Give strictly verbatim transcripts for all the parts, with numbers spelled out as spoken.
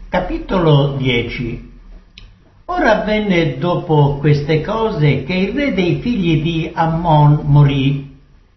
Capitolo dieci. Ora avvenne dopo queste cose che il re dei figli di Ammon morì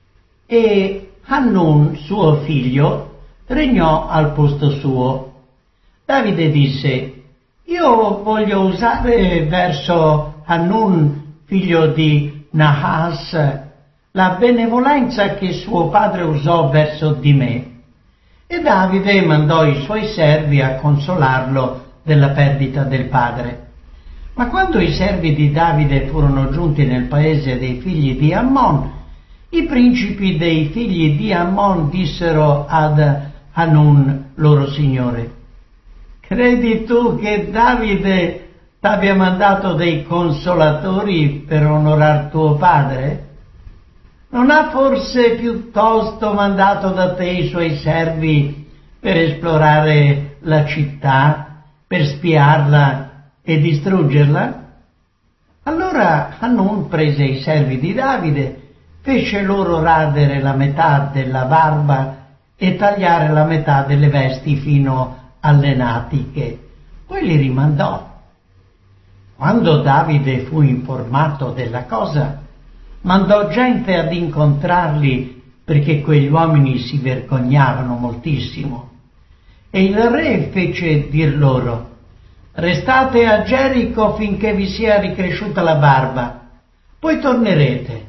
e Hanun, suo figlio, regnò al posto suo. Davide disse: io voglio usare verso Hanun, figlio di Nahas, la benevolenza che suo padre usò verso di me. E Davide mandò i suoi servi a consolarlo della perdita del padre. Ma quando i servi di Davide furono giunti nel paese dei figli di Ammon, i principi dei figli di Ammon dissero ad Hanun, loro signore: credi tu che Davide t'abbia mandato dei consolatori per onorar tuo padre? Non ha forse piuttosto mandato da te i suoi servi per esplorare la città, per spiarla e distruggerla? Allora Hanun prese i servi di Davide, fece loro radere la metà della barba e tagliare la metà delle vesti fino alle natiche, poi li rimandò. Quando Davide fu informato della cosa, mandò gente ad incontrarli perché quegli uomini si vergognavano moltissimo. E il re fece dir loro: restate a Gerico finché vi sia ricresciuta la barba, poi tornerete.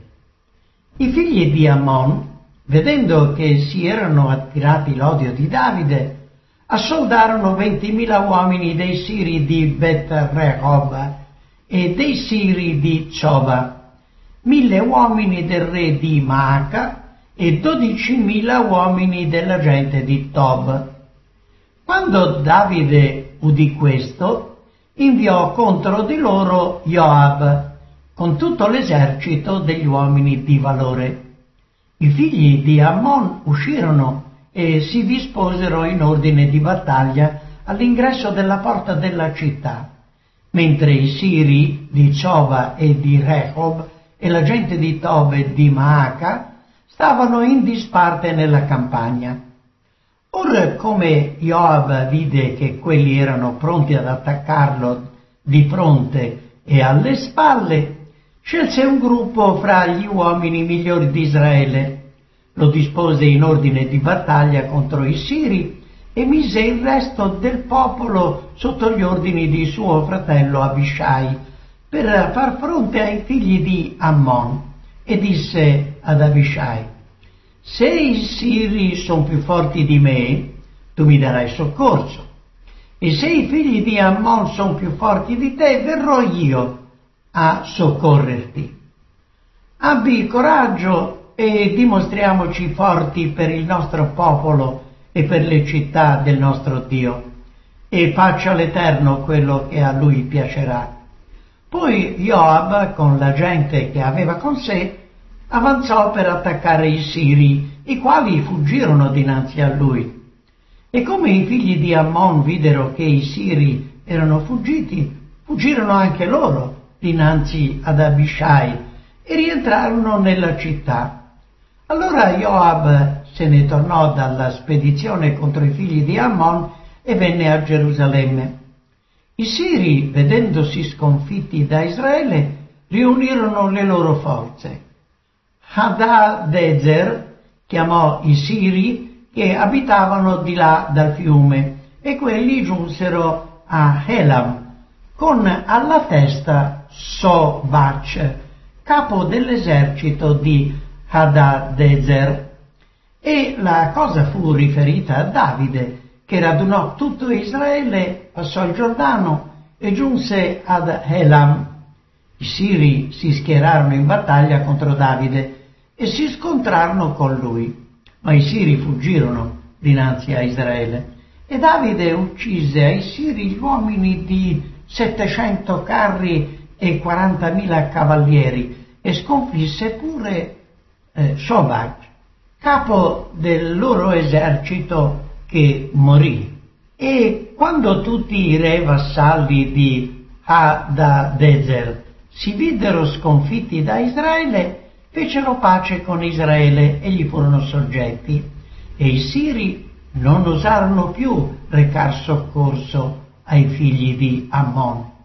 I figli di Ammon, vedendo che si erano attirati l'odio di Davide, assoldarono ventimila uomini dei siri di Bet-Rehob e dei siri di Zoba, mille uomini del re di Maaca e dodicimila uomini della gente di Tob. Quando Davide udì questo, inviò contro di loro Joab con tutto l'esercito degli uomini di valore. I figli di Ammon uscirono e si disposero in ordine di battaglia all'ingresso della porta della città, mentre i siri di Zoba e di Rehob e la gente di Tob e di Maaca stavano in disparte nella campagna. Ora, come Joab vide che quelli erano pronti ad attaccarlo di fronte e alle spalle, scelse un gruppo fra gli uomini migliori di Israele, lo dispose in ordine di battaglia contro i siri e mise il resto del popolo sotto gli ordini di suo fratello Abishai per far fronte ai figli di Ammon, e disse ad Abishai: se i siri sono più forti di me, tu mi darai soccorso, e se i figli di Ammon sono più forti di te, verrò io a soccorrerti. Abbi coraggio e dimostriamoci forti per il nostro popolo e per le città del nostro Dio, e faccia l'Eterno quello che a lui piacerà. Poi Joab, con la gente che aveva con sé, avanzò per attaccare i siri, i quali fuggirono dinanzi a lui. E come i figli di Ammon videro che i siri erano fuggiti, fuggirono anche loro dinanzi ad Abishai e rientrarono nella città. Allora Joab se ne tornò dalla spedizione contro i figli di Ammon e venne a Gerusalemme. I siri, vedendosi sconfitti da Israele, riunirono le loro forze. Hadadezer chiamò i siri che abitavano di là dal fiume, e quelli giunsero a Elam, con alla testa Sobac, capo dell'esercito di Hadadezer. E la cosa fu riferita a Davide, che radunò tutto Israele, passò il Giordano e giunse ad Elam. I siri si schierarono in battaglia contro Davide e si scontrarono con lui, ma i siri fuggirono dinanzi a Israele. E Davide uccise ai siri gli uomini di settecento carri e quarantamila cavalieri, e sconfisse pure eh, Sobac, capo del loro esercito, che morì. E quando tutti i re vassalli di Hadadezer si videro sconfitti da Israele, fecero pace con Israele e gli furono soggetti, e i siri non osarono più recar soccorso ai figli di Ammon.